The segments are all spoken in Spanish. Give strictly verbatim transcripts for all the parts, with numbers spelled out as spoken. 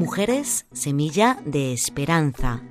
Mujeres, semilla de esperanza.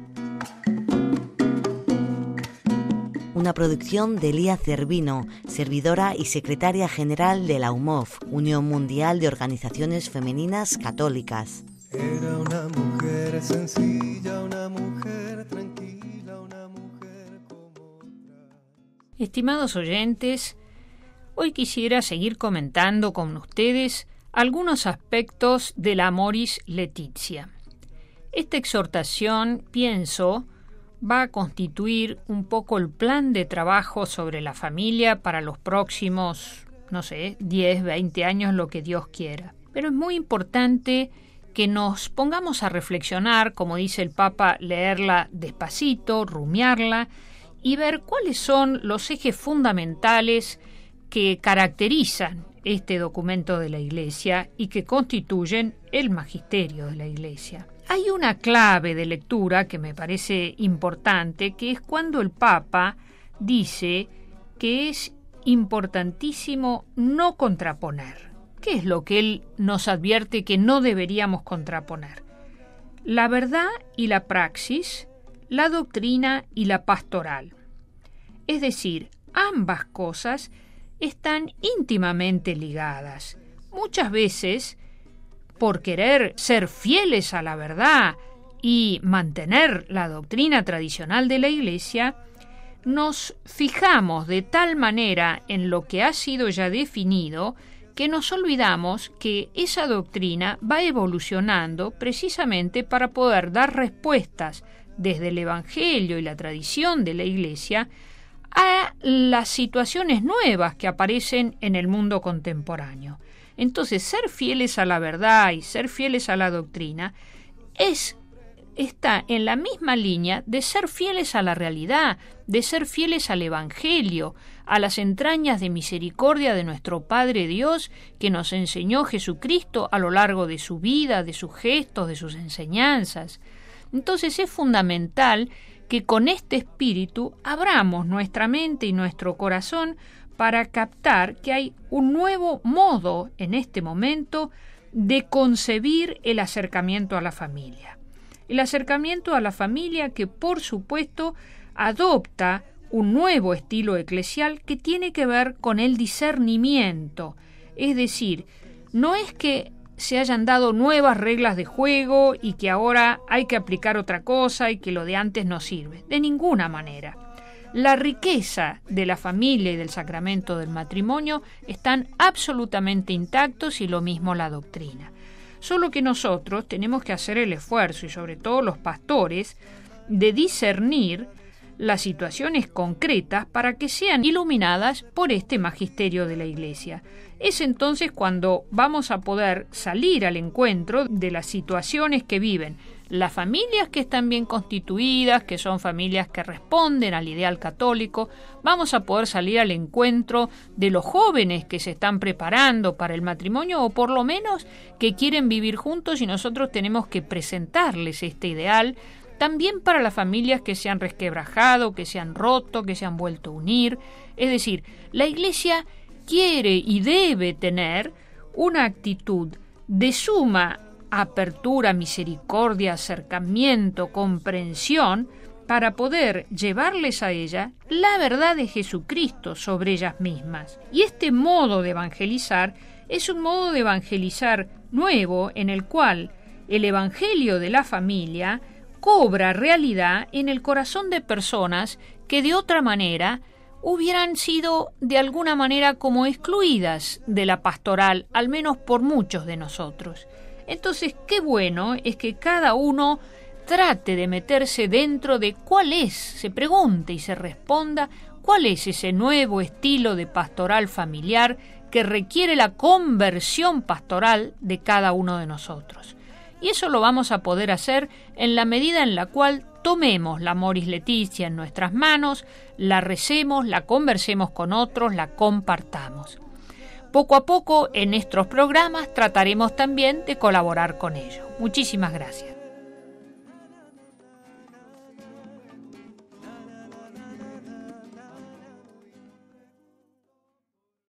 Una producción de Lía Cervino, servidora y secretaria general de la U M O F, Unión Mundial de Organizaciones Femeninas Católicas. Era una mujer sencilla, una mujer tranquila, una mujer como otra. Estimados oyentes, hoy quisiera seguir comentando con ustedes algunos aspectos de la Amoris Laetitia. Esta exhortación, pienso, va a constituir un poco el plan de trabajo sobre la familia para los próximos, no sé, diez, veinte años, lo que Dios quiera. Pero es muy importante que nos pongamos a reflexionar, como dice el Papa, leerla despacito, rumiarla y ver cuáles son los ejes fundamentales que caracterizan este documento de la Iglesia y que constituyen el magisterio de la Iglesia. Hay una clave de lectura que me parece importante, que es cuando el Papa dice que es importantísimo no contraponer. ¿Qué es lo que él nos advierte que no deberíamos contraponer? La verdad y la praxis, la doctrina y la pastoral. Es decir, ambas cosas están íntimamente ligadas. Muchas veces, por querer ser fieles a la verdad y mantener la doctrina tradicional de la Iglesia, nos fijamos de tal manera en lo que ha sido ya definido que nos olvidamos que esa doctrina va evolucionando precisamente para poder dar respuestas desde el Evangelio y la tradición de la Iglesia a las situaciones nuevas que aparecen en el mundo contemporáneo. Entonces, ser fieles a la verdad y ser fieles a la doctrina es, está en la misma línea de ser fieles a la realidad, de ser fieles al Evangelio, a las entrañas de misericordia de nuestro Padre Dios que nos enseñó Jesucristo a lo largo de su vida, de sus gestos, de sus enseñanzas. Entonces, es fundamental que con este espíritu abramos nuestra mente y nuestro corazón para captar que hay un nuevo modo en este momento de concebir el acercamiento a la familia. El acercamiento a la familia que, por supuesto, adopta un nuevo estilo eclesial que tiene que ver con el discernimiento. Es decir, no es que se hayan dado nuevas reglas de juego y que ahora hay que aplicar otra cosa y que lo de antes no sirve. De ninguna manera. La riqueza de la familia y del sacramento del matrimonio están absolutamente intactos y lo mismo la doctrina. Solo que nosotros tenemos que hacer el esfuerzo, y sobre todo los pastores, de discernir las situaciones concretas para que sean iluminadas por este magisterio de la Iglesia. Es entonces cuando vamos a poder salir al encuentro de las situaciones que viven las familias que están bien constituidas, que son familias que responden al ideal católico. Vamos a poder salir al encuentro de los jóvenes que se están preparando para el matrimonio o por lo menos que quieren vivir juntos, y nosotros tenemos que presentarles este ideal. También para las familias que se han resquebrajado, que se han roto, que se han vuelto a unir. Es decir, la Iglesia quiere y debe tener una actitud de suma apertura, misericordia, acercamiento, comprensión, para poder llevarles a ella la verdad de Jesucristo sobre ellas mismas. Y este modo de evangelizar es un modo de evangelizar nuevo en el cual el Evangelio de la familia cobra realidad en el corazón de personas que de otra manera hubieran sido de alguna manera como excluidas de la pastoral, al menos por muchos de nosotros. Entonces, qué bueno es que cada uno trate de meterse dentro de cuál es, se pregunte y se responda cuál es ese nuevo estilo de pastoral familiar que requiere la conversión pastoral de cada uno de nosotros. Y eso lo vamos a poder hacer en la medida en la cual tomemos la Amoris Laetitia en nuestras manos, la recemos, la conversemos con otros, la compartamos. Poco a poco en nuestros programas trataremos también de colaborar con ello. Muchísimas gracias.